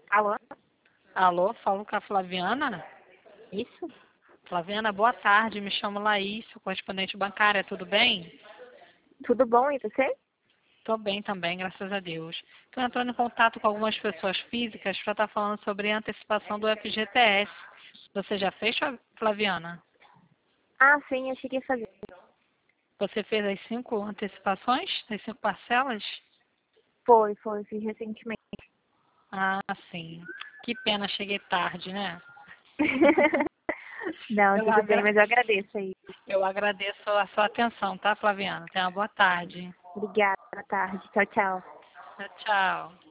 Alô? Alô, falo com a Flaviana. Isso? Flaviana, boa tarde. Me chamo Laís, sou correspondente bancária, tudo bem? Tudo bom, e você? Estou bem também, graças a Deus. Estou entrando em contato com algumas pessoas físicas para estar falando sobre a antecipação do FGTS. Você já fez, Flaviana? Ah, sim, eu cheguei a fazer. Você fez as 5 antecipações, as 5 parcelas? Fiz recentemente. Ah, sim. Que pena, cheguei tarde, né? Não, Eu, tudo bem, agra... mas eu agradeço aí. eu agradeço a sua atenção, tá, Flaviana? Tenha uma boa tarde. Obrigada, boa tarde. Tchau, tchau. Tchau, tchau.